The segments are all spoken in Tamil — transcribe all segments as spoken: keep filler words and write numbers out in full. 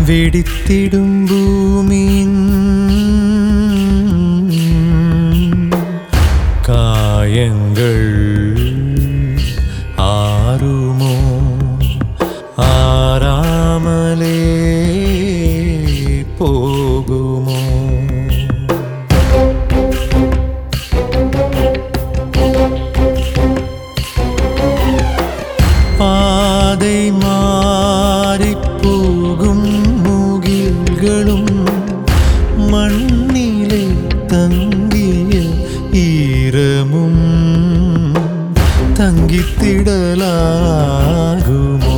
வெடித்திடும் பூமியின் காயங்கள் ஆறுமோ ஆறாமலே போகுமோ? பாதை மாறி போகும் முகில்களும் மண்ணிலே தங்கிய ஈரமும் தங்கித்திடலாகுமோ?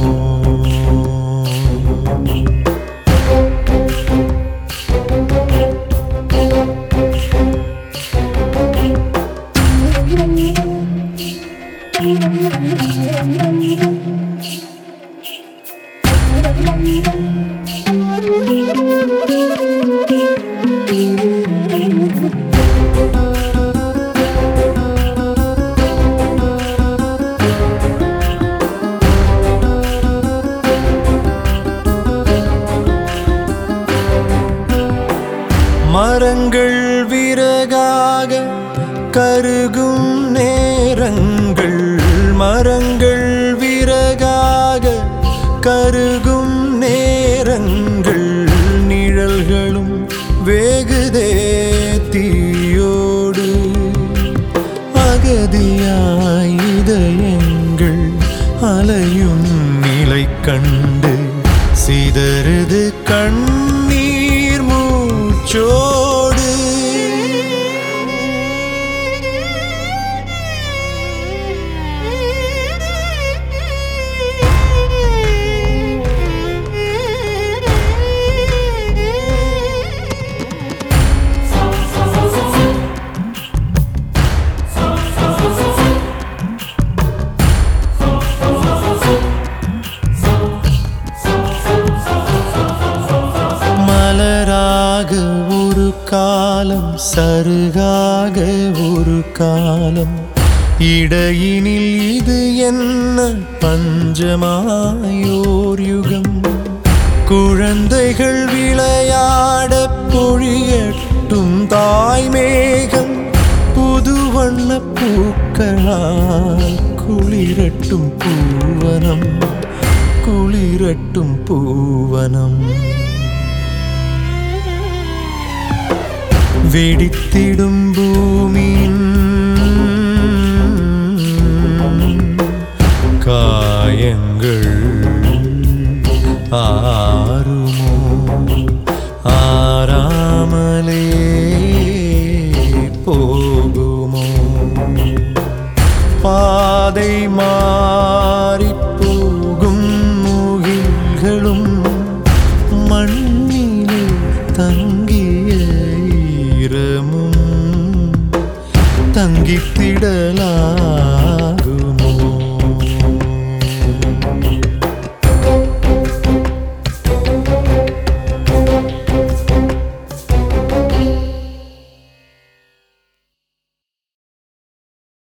மரங்கள் விறகாக கருகும் நேரங்கள், மரங்கள் விறகாக கருகும் நேரங்கள், நிழல்களும் வேகுதே தீயோடு. அகதியாய் இதயங்கள் அலையும் நிலை கண்டு சிதறுது கண்ணீர் மூச்சோடு. மலராக ஒரு காலம், சருகாக ஒரு காலம், இடையினில் இது என்ன பஞ்சமாயோர் யுகம். குழந்தைகள் விளையாட பொழியட்டும் தாய்மேகம், புது வண்ண பூக்களால் குளிரட்டும் பூவனம், குளிரட்டும் பூவனம். வெடித்திடும் பூமியின் காயங்கள் ஆறுமோ ஆறாமலே போகுமோ? பாதை மாறி போகும் முகில்களும் மண்ணிலே தங்கிய ஈரமும் தங்கித்திடலா